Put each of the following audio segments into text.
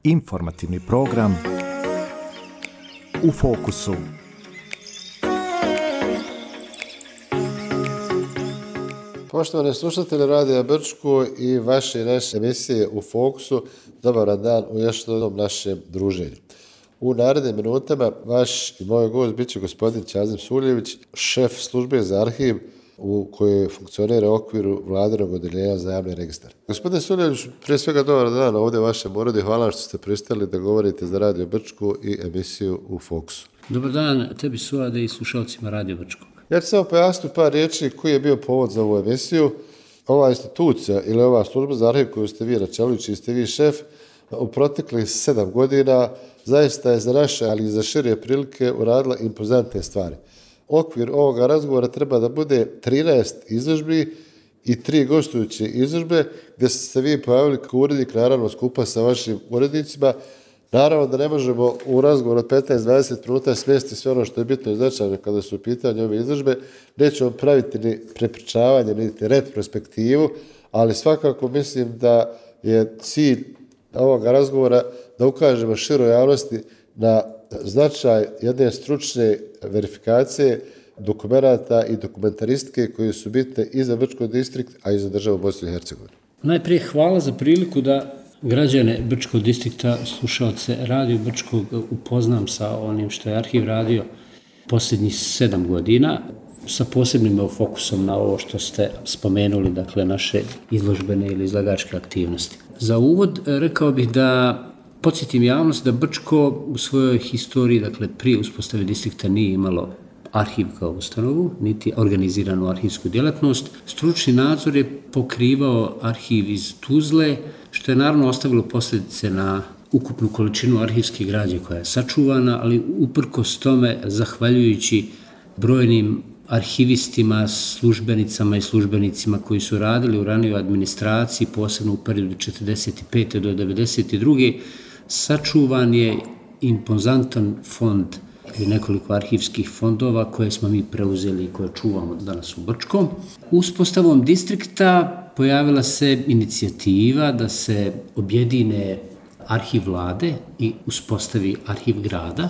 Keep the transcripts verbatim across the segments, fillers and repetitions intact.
Informativni program U fokusu. Poštovani slušatelji Radija Brčko i vaše naše emisije U fokusu, dobar dan u još jednom našem druženju. U narednim minutama vaš i moj gost bit će gospodin Ćazim Suljević, šef službe za arhiv u kojoj funkcionira u okviru Vladinog odeljenja za javni registar. Gospodine Suljević, prije svega dobar dan ovdje vašem uredu. Hvala što ste pristali da govorite za Radio Brčko i emisiju U fokusu. Dobar dan tebi, Suade, i slušalcima Radio Brčkog. Ja ću samo pojasniti par riječi koji je bio povod za ovu emisiju. Ova institucija ili ova služba za arhiv koju ste vi na čelu, čiji ste vi šef, u proteklih sedam godina zaista je za naše, ali i za šire prilike uradila impozantne stvari. Okvir ovoga razgovora treba da bude trinaest izložbi i tri gostujuće izložbe gdje ste se vi pojavili kao urednik, naravno skupa sa vašim urednicima. Naravno da ne možemo u razgovoru od petnaest do dvadeset minuta smjestiti sve ono što je bitno i značajno kada su u pitanju ove izložbe. Nećemo praviti ni prepričavanje, niti retrospektivu, ali svakako mislim da je cilj ovoga razgovora da ukažemo široj javnosti na značaj jedne stručne verifikacije dokumenata i dokumentaristike koje su bitne i za Brčko distrikt, a i za državu Bosnu i Hercegovinu. Najprije hvala za priliku da građane Brčkog distrikta, slušalce Radio Brčkog, upoznam sa onim što je arhiv radio posljednjih sedam godina, sa posebnim fokusom na ovo što ste spomenuli, dakle naše izložbene ili izlagačke aktivnosti. Za uvod rekao bih da podsjetim javnost da Brčko u svojoj historiji, dakle prije uspostave distrikta, nije imalo arhiv kao ustanovu, niti organiziranu arhivsku djelatnost. Stručni nadzor je pokrivao arhiv iz Tuzle, što je naravno ostavilo posljedice na ukupnu količinu arhivske građe koja je sačuvana, ali uprkos tome, zahvaljujući brojnim arhivistima, službenicama i službenicima koji su radili u ranijoj administraciji, posebno u periodu četrdeset pete do devedeset druge sačuvan je impozantan fond ili nekoliko arhivskih fondova koje smo mi preuzeli i koje čuvamo danas u Brčkom. Uspostavom distrikta pojavila se inicijativa da se objedine arhiv vlade i uspostavi arhiv grada.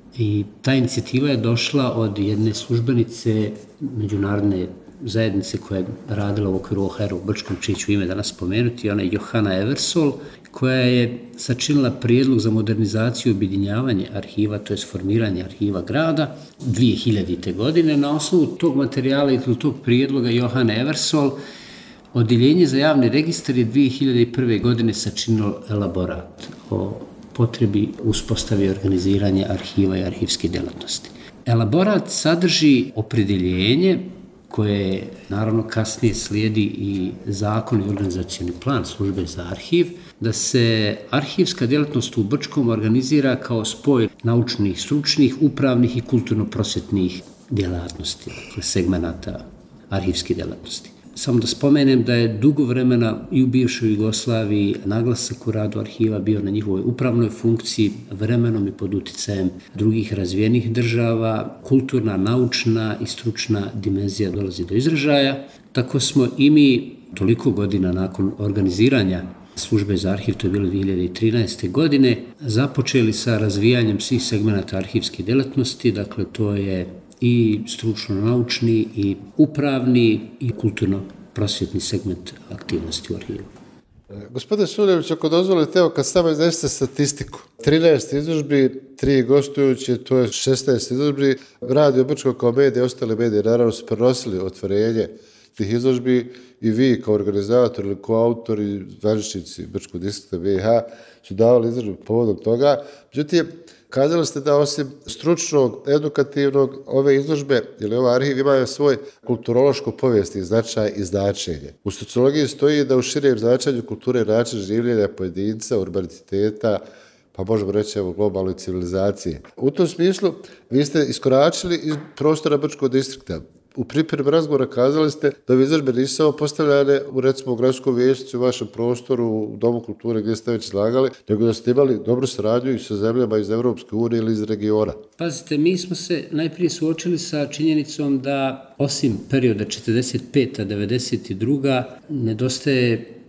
I ta inicijativa je došla od jedne službenice međunarodne zajednice koja je radila u okviru O H R u Brčkom, čije ću ime danas spomenuti, ona je Johana Eversol, koja je sačinila prijedlog za modernizaciju i objedinjavanje arhiva, to je formiranje arhiva grada dvije hiljadite. godine. Na osnovu tog materijala i tog prijedloga Johane Eversol, Odjeljenje za javni registar je dvije hiljade prve. godine sačinilo elaborat o potrebi uspostavi i organiziranja arhiva i arhivske djelatnosti. Elaborat sadrži opredjeljenje koje naravno kasnije slijedi i zakon i organizacioni plan službe za arhiv, da se arhivska djelatnost u Brčkom organizira kao spoj naučnih, stručnih, upravnih i kulturno-prosvjetnih djelatnosti, dakle segmenata arhivske djelatnosti. Samo da spomenem da je dugo vremena i u bivšoj Jugoslaviji naglasak u radu arhiva bio na njihovoj upravnoj funkciji, vremenom i pod uticajem drugih razvijenih država, kulturna, naučna i stručna dimenzija dolazi do izražaja. Tako smo i mi toliko godina nakon organiziranja službe za arhiv, to je bilo dvije hiljade trinaeste. godine, započeli sa razvijanjem svih segmenata arhivske djelatnosti, dakle to je i stručno-naučni, i upravni, i kulturno-prosvjetni segment aktivnosti u arhivu. Gospodine Suljević, ako dozvolite, evo kad samo iznesete statistiku, trinaest izložbi, tri gostujuće, to je šesnaest izložbi, Radio Brčko kao medije, ostale medije naravno su prenosili otvorenje tih izložbi i vi kao organizator ili kao autori, zvaničnici Brčkog distrikta B i H su davali izložbu povodom toga. Međutim, kazali ste da osim stručnog, edukativnog, ove izložbe ili ovaj arhiv imaju svoj kulturološko-povijesni značaj i značenje. U sociologiji stoji da u širem značenju kulture način življenja pojedinca, urbaniteta, pa možemo reći evo globalne civilizacije. U tom smislu vi ste iskoračili iz prostora Brčkog distrikta. U pripremi razgovora kazali ste da ove izložbe nisu samo postavljane u recimo gradskom vijećnici, u vašem prostoru, u Domu kulture gdje ste već izlagali, nego da ste imali dobru saradnju i sa zemljama iz Evropske unije ili iz regiona. Pazite, mi smo se najprije suočili sa činjenicom da osim perioda četrdeset peta do devedeset druga nedostaje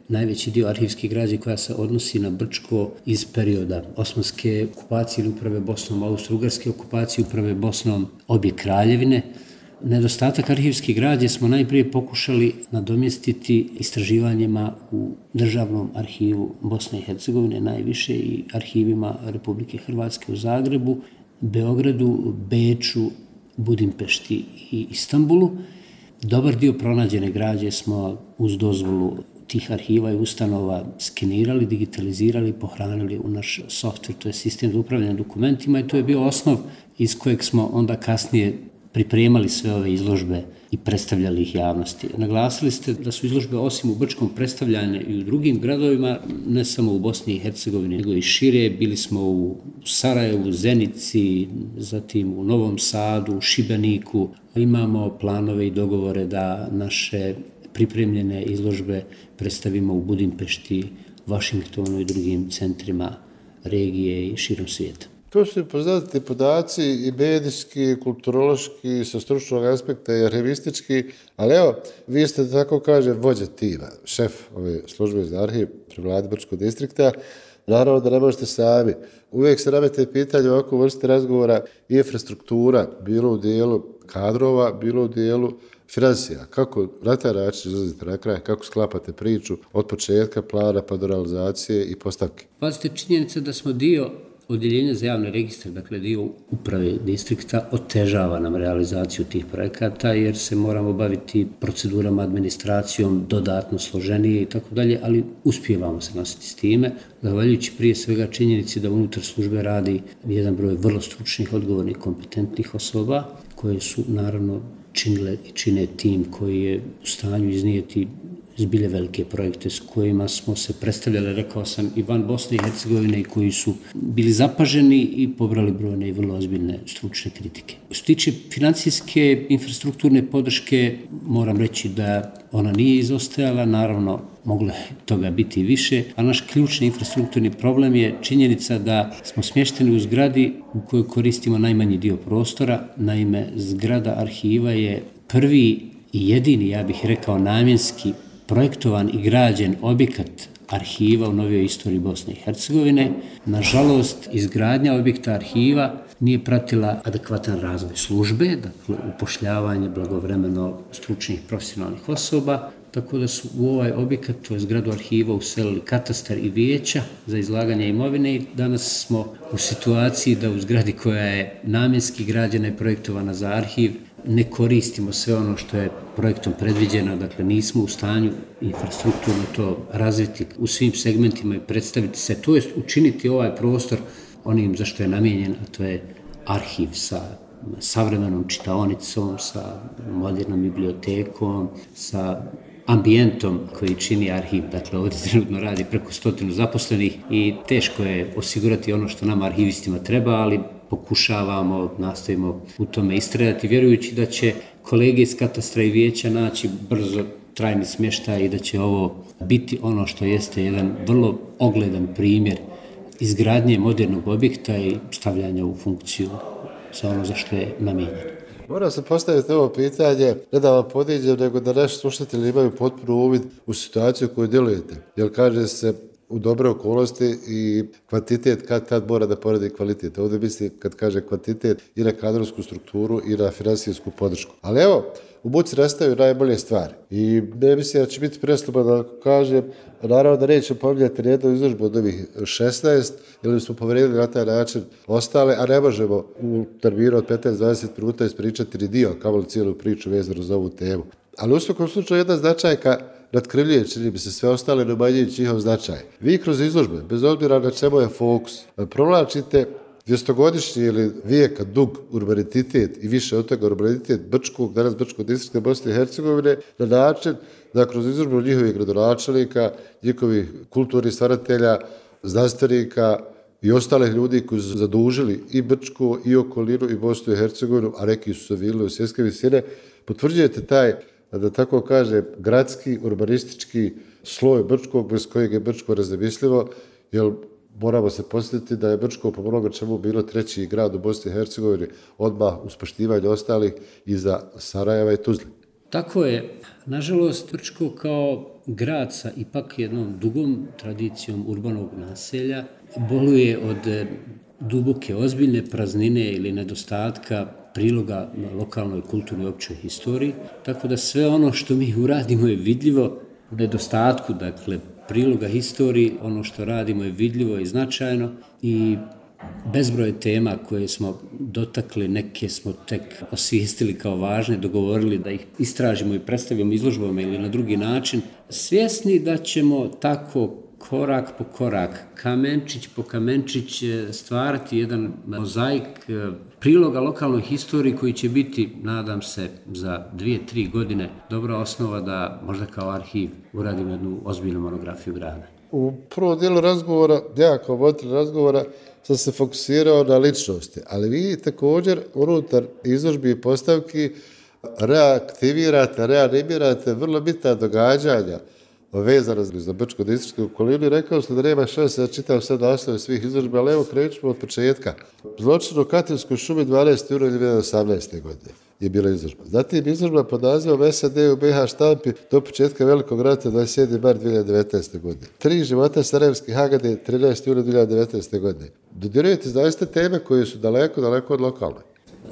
najveći dio arhivske građe koja se odnosi na Brčko iz perioda osmanske okupacije ili uprave Bosnom, austro-ugarske okupacije uprave Bosnom, obje kraljevine. Nedostatak arhivske građe smo najprije pokušali nadomjestiti istraživanjima u Državnom arhivu Bosne i Hercegovine, najviše i arhivima Republike Hrvatske u Zagrebu, Beogradu, Beču, Budimpešti i Istanbulu. Dobar dio pronađene građe smo uz dozvolu tih arhiva i ustanova skenirali, digitalizirali, pohranili u naš softver, to je sistem za upravljanje dokumentima i to je bio osnov iz kojeg smo onda kasnije pripremali sve ove izložbe i predstavljali ih javnosti. Naglasili ste da su izložbe osim u Brčkom predstavljane i u drugim gradovima, ne samo u Bosni i Hercegovini, nego i šire. Bili smo u Sarajevu, Zenici, zatim u Novom Sadu, u Šibeniku. Imamo planove i dogovore da naše pripremljene izložbe predstavimo u Budimpešti, Vašingtonu i drugim centrima regije i širom svijeta. To su poznati podaci i medijski, i kulturološki, i sa stručnog aspekta i arhivistički, ali evo, vi ste, tako kaže, vođa tima, šef ove službe za arhiv pri vladi Brčkog distrikta. Naravno da ne možete sami. Uvijek se namete pitanje ovako vrste razgovora i infrastruktura, bilo u dijelu kadrova, bilo u dijelu financija. Kako na taj način izlazite na kraj, kako sklapate priču od početka plana pa do realizacije i postavke? Pazite, činjenica da smo dio Odjeljenje za javne registre, dakle dio uprave distrikta, otežava nam realizaciju tih projekata jer se moramo baviti procedurama, administracijom, dodatno složenije i tako dalje, ali uspijevamo se nositi s time, zahvaljujući prije svega činjenici da unutar službe radi jedan broj vrlo stručnih, odgovornih, kompetentnih osoba koje su naravno činile i čine tim koji je u stanju iznijeti zbilje velike projekte s kojima smo se predstavljali, rekao sam, i van Bosne i Hercegovine i koji su bili zapaženi i pobrali brojne i vrlo ozbiljne stručne kritike. Što se tiče financijske infrastrukturne podrške, moram reći da ona nije izostajala, naravno moglo je toga biti i više, a naš ključni infrastrukturni problem je činjenica da smo smješteni u zgradi u kojoj koristimo najmanji dio prostora. Naime, zgrada arhiva je prvi i jedini, ja bih rekao, namjenski projektovan i građen objekat arhiva u novijoj istoriji Bosne i Hercegovine. Nažalost, izgradnja objekta arhiva nije pratila adekvatan razvoj službe, dakle upošljavanje blagovremeno stručnih profesionalnih osoba, tako da su u ovaj objekat, to je zgradu arhiva, uselili katastar i vijeća za izlaganje imovine i danas smo u situaciji da u zgradi koja je namjenski građena i projektovana za arhiv ne koristimo sve ono što je projektom predviđeno, dakle nismo u stanju infrastrukturno to razviti u svim segmentima i predstaviti se, to je učiniti ovaj prostor onim za što je namijenjen, a to je arhiv sa savremenom čitaonicom, sa modernom bibliotekom, sa ambijentom koji čini arhiv. Dakle, ovdje trenutno radi preko stotinu zaposlenih i teško je osigurati ono što nama arhivistima treba, ali pokušavamo, nastavimo u tome istrajati, vjerujući da će kolege iz katastra i vijeća naći brzo trajni smještaj i da će ovo biti ono što jeste jedan vrlo ogledan primjer izgradnje modernog objekta i stavljanja u funkciju za ono za što je namijenjen. Moram se postaviti ovo pitanje, ne da vam podiđem, nego da naši slušatelji imaju potpuni uvid u situaciju koju djelujete. Jer kaže se u dobre okolnosti i kvantitet kad kad mora da poredi kvalitet. Ovdje misli kad kaže kvantitet i na kadrovsku strukturu i na financijsku podršku. Ali evo, u buci nastaju najbolje stvari. I ne mislim da će biti prestupa da kažem, naravno da neće pominjati nijednu izložbu od ovih šesnaest, ili smo povredili na taj način ostale, a ne možemo u terminu od petnaest do dvadeset minuta ispričati ni dio, kao li cijelu priču vezanu za ovu temu. Ali u svakom slučaju jedna značajka natkrivljuje, čini bi se sve ostale, ne umanjujući njihov značaj. Vi kroz izložbe, bez obzira na čemu je fokus, provlačite dvestogodišnji ili vijeka dug urbanitet i više od toga urbanitet Brčkog, danas Brčkog distrikta Bosne i Hercegovine, na način da kroz izložbu njihovih gradonačelnika, njihovih kulturnih stvaratelja, znanstvenika i ostalih ljudi koji su zadužili i Brčko, i okolinu, i Bosnu i Hercegovinu, a neki su se vidjeli u svjetske visine, potvrđujete taj, da tako kaže, gradski, urbanistički sloj Brčkog, bez kojeg je Brčko raznemislivo, jer moramo se posjetiti da je Brčko po mnogo čemu bilo treći grad u Bosni i Hercegovini, odmah uz poštivanje ostalih iza Sarajeva i Tuzle. Tako je. Nažalost, Brčko kao grad sa ipak jednom dugom tradicijom urbanog naselja boluje od duboke, ozbiljne praznine ili nedostatka priloga lokalnoj kulturnoj općoj historiji, tako da sve ono što mi uradimo je vidljivo u nedostatku, dakle, priloga historiji, ono što radimo je vidljivo i značajno i bezbroj tema koje smo dotakli, neke smo tek osvijestili kao važne, dogovorili da ih istražimo i predstavimo izložbama ili na drugi način, svjesni da ćemo tako korak po korak, kamenčić po kamenčić stvarati jedan mozaik priloga lokalnoj historiji koji će biti, nadam se, za dvije, tri godine dobra osnova da možda kao arhiv uradimo jednu ozbiljnu monografiju grada. U prvom dijelu razgovora, ja kao voditelj razgovora, sam se fokusirao na ličnosti, ali vi također unutar izložbi i postavki reaktivirate, reanimirate vrlo bitna događanja vezana za Brčko-distriktnu okolinu. Rekao sam da nema šanse da čitam sad naslove svih izložbi, ali evo krećemo od početka. Zločin u Katinskoj šumi dvanaesti juna dvije hiljade osamnaeste. godine je bila izložba. Zatim izložba pod nazivom S A D u B iH štampi do početka Velikog rata dvadeset sedmi mart dvije hiljade devetnaeste. godine. Tri života Sarajevskih Hagade trinaesti juna dvije hiljade devetnaeste. godine. Dodirujete zaista teme koje su daleko, daleko od lokalne.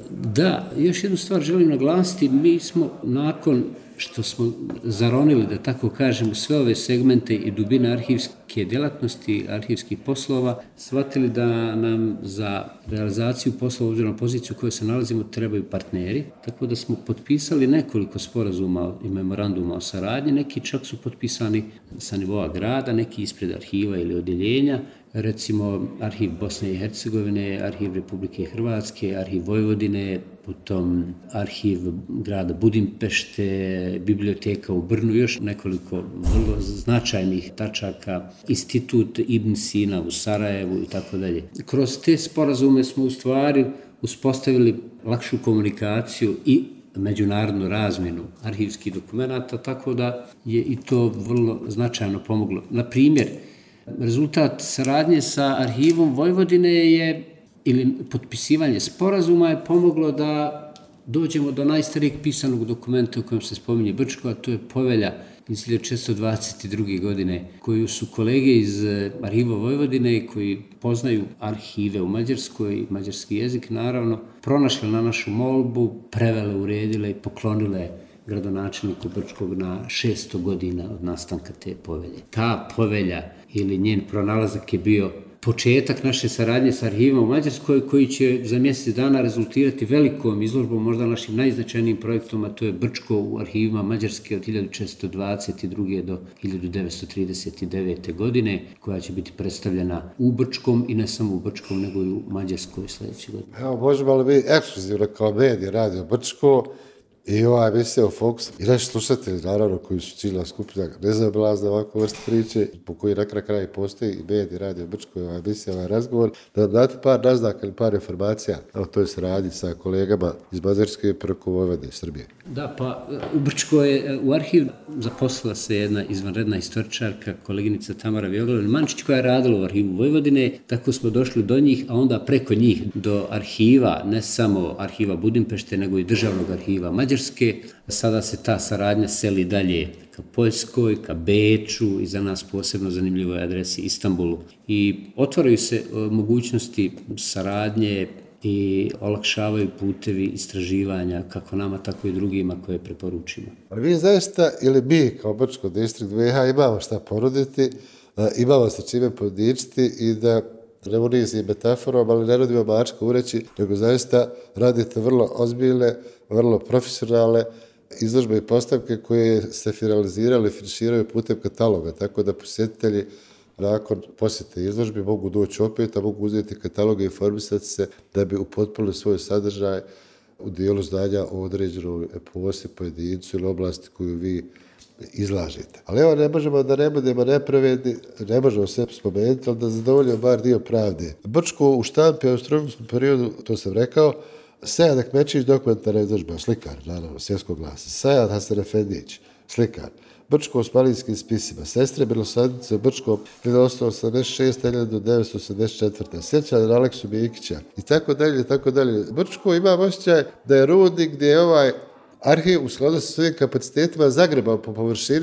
Da, još jednu stvar želim naglasiti. Mi smo nakon što smo zaronili, da tako kažemo, sve ove segmente i dubine arhivske djelatnosti, arhivskih poslova, shvatili da nam za realizaciju poslova, obzirom na poziciju u kojoj se nalazimo, trebaju partneri, tako da smo potpisali nekoliko sporazuma i memoranduma o saradnji, neki čak su potpisani sa nivoa grada, neki ispred arhiva ili odjeljenja, recimo Arhiv Bosne i Hercegovine, Arhiv Republike Hrvatske, Arhiv Vojvodine, potom Arhiv grada Budimpešte, Biblioteka u Brnu, još nekoliko vrlo značajnih tačaka, Institut Ibn Sina u Sarajevu i tako dalje. Kroz te sporazume smo u stvari uspostavili lakšu komunikaciju i međunarodnu razmjenu arhivskih dokumenata, tako da je i to vrlo značajno pomoglo. Na primjer, rezultat saradnje sa Arhivom Vojvodine je, ili potpisivanje sporazuma je pomoglo da dođemo do najstarijeg pisanog dokumenta u kojem se spominje Brčko, a to je povelja iz hiljadu četiristo dvadeset druge. godine, koju su kolege iz Arhiva Vojvodine koji poznaju arhive u Mađarskoj, mađarski jezik naravno, pronašli na našu molbu, prevele, uredile i poklonile gradonačelniku Brčkog na šesto godina od nastanka te povelje. Ta povelja ili njen pronalazak je bio početak naše saradnje sa arhivima u Mađarskoj, koji će za mjesec dana rezultirati velikom izložbom, možda našim najznačajnijim projektom, a to je Brčko u arhivima Mađarske od hiljadu četiristo dvadeset druge. do hiljadu devetsto trideset devete. godine, koja će biti predstavljena u Brčkom i ne samo u Brčkom, nego i u Mađarskoj sljedeće godine. Evo, možemo li mi ekskluzivno kao medij Radio Brčko i ova emisija u Fokusu i naši slušatelji, naravno, koji su ciljna skupina nezaobilazna ovakvu vrstu priče, po koji na kraju kraju postoji i medij Radio Brčko i ova emisija, ovaj razgovor, da nam date par naznaka ili par informacija. Evo, to je saradnji sa kolegama iz Mađarske preko Vojvodine, Srbije. Da, pa u Brčko je u arhiv zaposlila se jedna izvanredna istoričarka, koleginica Tamara Vjogović-Mančić, koja je radila u arhivu Vojvodine, tako smo došli do njih, a onda preko njih do arhiva, ne samo arhiva Budimpešte, nego i državnog arhiva Mađarske. Sada se ta saradnja seli dalje ka Poljskoj, ka Beču i za nas posebno zanimljivoj adresi Istanbulu. I otvaraju se mogućnosti saradnje i olakšavaju putevi istraživanja kako nama, tako i drugima koje preporučimo. Ali vi zaista, ili mi kao Brčko distrikt B iH imamo šta ponuditi, imamo se čime podičiti i da ne unizim metaforom, ali ne radimo mačka ureći, nego zaista radite vrlo ozbiljne, vrlo profesionalne izložbe i postavke koje se finalizirali i finiširaju putem kataloga, tako da posjetitelji nakon posjete izložbi mogu doći opet, a mogu uzeti kataloge i informisati se da bi upotpunili svoj sadržaj u dijelu znanja o određenoj eposi, pojedincu ili oblasti koju vi izlažete. Ali evo, ne možemo da ne budemo nepravedni, ne možemo sve spomenuti, ali da zadovoljimo bar dio pravde. Brčko u štampi u austrougarskom periodu, to sam rekao, Sejad Ahmečić, dokumentarna izložba, slikar, naravno, svjetskog glasa. Sejad Hasan Efendić, slikar. Brčko u osmanlijskim spisima. Sestre Milosavljević u Brčkom hiljadu osamsto osamdeset šeste. do hiljadu devetsto osamdeset četvrte. Sjećan Aleksu Mikića i tako dalje, i tako dalje. Brčko ima osjećaj da je rudnik gdje je ovaj arhiv u skladu sa svojim kapacitetima zagrebao po površini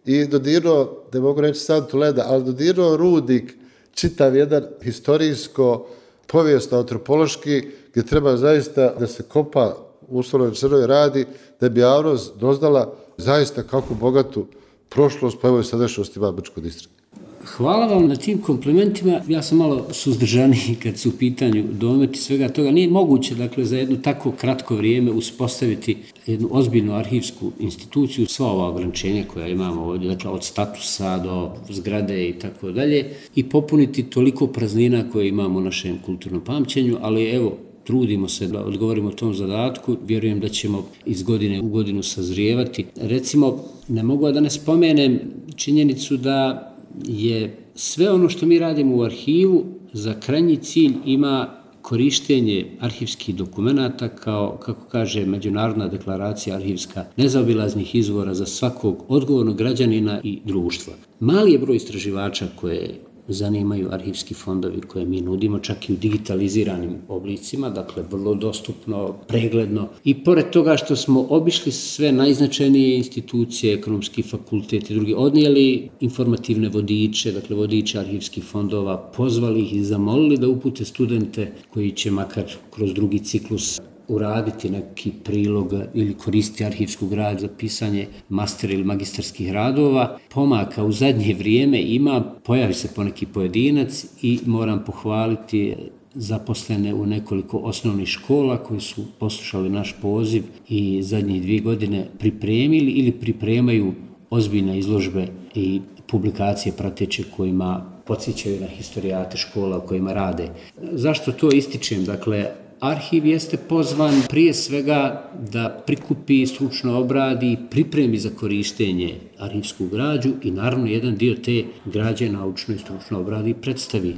i dodirnuo, ne mogu reći santu leda, ali dodirnuo rudnik, čitav jedan historijsko, povijesno, antropološki, gdje treba zaista da se kopa uslovno crnoj radi, da bi javnost doznala zaista kakvu bogatu prošlost, pa evo i sadašnjost ima Brčko distrikt. Hvala vam na tim komplimentima. Ja sam malo suzdržaniji kad su u pitanju dometi svega toga. Nije moguće, dakle, za jedno tako kratko vrijeme uspostaviti jednu ozbiljnu arhivsku instituciju, sva ova ograničenja koja imamo ovdje, dakle, od statusa do zgrade i tako dalje, i popuniti toliko praznina koje imamo u našem kulturnom pamćenju, ali evo, trudimo se da odgovorimo tom zadatku, vjerujem da ćemo iz godine u godinu sazrijevati. Recimo, ne mogu da ne spomenem činjenicu da je sve ono što mi radimo u arhivu za krajnji cilj ima korištenje arhivskih dokumenata kao, kako kaže Međunarodna deklaracija arhivska, nezaobilaznih izvora za svakog odgovornog građanina i društva. Mali je broj istraživača koje zanimaju arhivski fondovi koje mi nudimo, čak i u digitaliziranim oblicima, dakle vrlo dostupno, pregledno. I pored toga što smo obišli sve najznačajnije institucije, ekonomski fakultet i drugi, odnijeli informativne vodiče, dakle vodiče arhivskih fondova, pozvali ih i zamolili da upute studente koji će makar kroz drugi ciklus uraditi neki prilog ili koristiti arhivsku građu za pisanje master ili magistarskih radova. Pomaka u zadnje vrijeme ima, pojavi se poneki pojedinac i moram pohvaliti zaposlene u nekoliko osnovnih škola koji su poslušali naš poziv i zadnje dvije godine pripremili ili pripremaju ozbiljne izložbe i publikacije prateće kojima podsjećaju na historijate škola u kojima rade. Zašto to ističem? Dakle, arhiv jeste pozvan prije svega da prikupi, stručno obradi, pripremi za korištenje arhivsku građu i naravno jedan dio te građe naučno i stručno obradi i predstavi.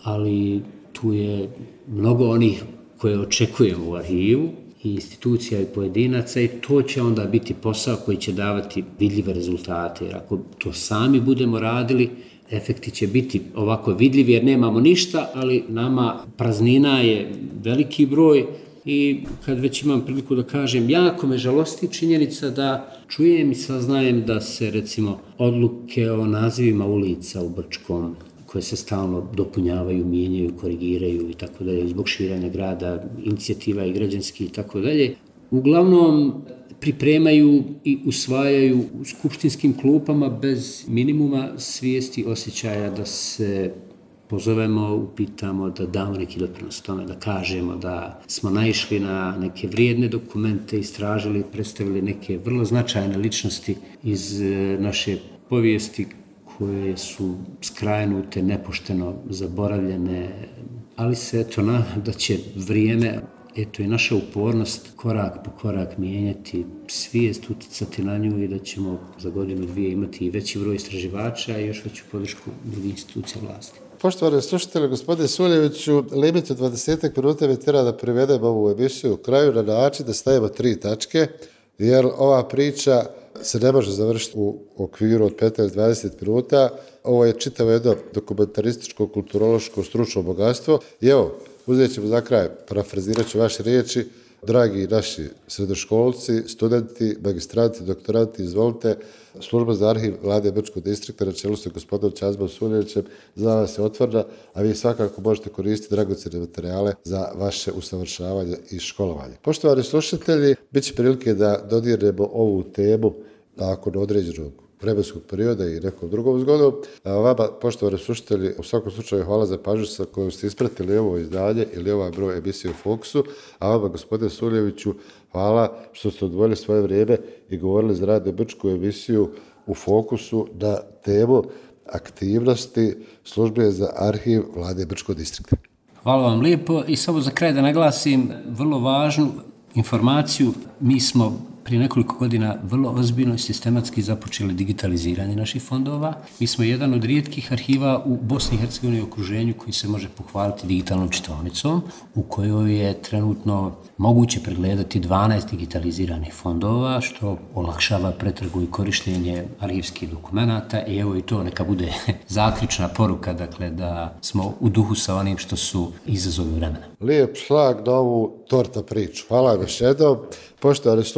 Ali tu je mnogo onih koje očekujemo u arhivu i institucija i pojedinaca i to će onda biti posao koji će davati vidljive rezultate. Jer ako to sami budemo radili, efekti će biti ovako vidljivi jer nemamo ništa, ali nama praznina je veliki broj i kad već imam priliku da kažem, jako me žalosti činjenica da čujem i saznajem da se recimo odluke o nazivima ulica u Brčkom koje se stalno dopunjavaju, mijenjaju, korigiraju i tako dalje, zbog širenja grada, inicijativa i građanski i tako dalje, uglavnom pripremaju i usvajaju u skupštinskim klupama bez minimuma svijesti, osjećaja da se pozovemo, upitamo, da damo neki doprinos tome, da kažemo da smo naišli na neke vrijedne dokumente, istražili, predstavili neke vrlo značajne ličnosti iz naše povijesti koje su skrajnute, nepošteno zaboravljene, ali se eto nadam da će vrijeme, eto i naša upornost korak po korak mijenjati svijest, uticati na nju i da ćemo za godinu dvije imati i veći broj istraživača i još veću podršku drugih institucija vlasti. Poštovani slušatelji, gospodine Suljeviću, limit od dvadesetak minuta me tjera da privedem ovu emisiju u kraju na način da stavimo tri tačke, jer ova priča se ne može završiti u okviru od petnaest do dvadeset minuta. Ovo je čitavo jedno dokumentarističko, kulturološko, stručno bogatstvo. I evo, uzet ćemo za kraj, parafrazirat ću vaše riječi, dragi naši srednjoškolci, studenti, magistranti, doktoranti, izvolite, služba za arhiv Vlade Brčkog distrikta na čelu sa gospodinom Ćazmom Suljevićem za vas je otvorena, a vi svakako možete koristiti dragocjene materijale za vaše usavršavanje i školovanje. Poštovani slušatelji, bit će prilike da dodirnemo ovu temu nakon određenog vremenskog perioda i nekom drugom zgodom. Vama, poštovani slušatelji, u svakom slučaju hvala za pažnju sa kojom ste ispratili ovo izdanje ili ovaj broj emisije u Fokusu, a vama, gospodine Suljeviću, hvala što ste odvojili svoje vrijeme i govorili za Radio Brčku emisiju u Fokusu na temu aktivnosti službe za arhiv Vlade Brčkog distrikta. Hvala vam lijepo i samo za kraj da naglasim vrlo važnu informaciju. Mi smo prije nekoliko godina vrlo ozbiljno i sistematski započeli digitaliziranje naših fondova. Mi smo jedan od rijetkih arhiva u Bosni i Hercegovini i okruženju koji se može pohvaliti digitalnom čitaonicom, u kojoj je trenutno moguće pregledati dvanaest digitaliziranih fondova, što olakšava pretragu i korištenje arhivskih dokumenata i evo i to neka bude zaključna poruka, dakle da smo u duhu sa onim što su izazovi vremena. Lijep šlag na ovu torta priču. Hvala još jednom. Poštovani slušatelji, vama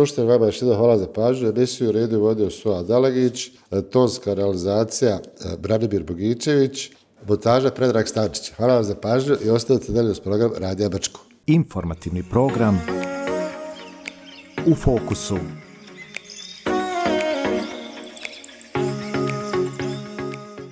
Vama još jednom hvala za pažnju. Emisiju redu vodio Suad Dalagić, tonska realizacija Branimir Bogičević, montaža Predrag Stančić. Hvala vam za pažnju i ostavite dalje uz program Radija Brčko. Informativni program U fokusu.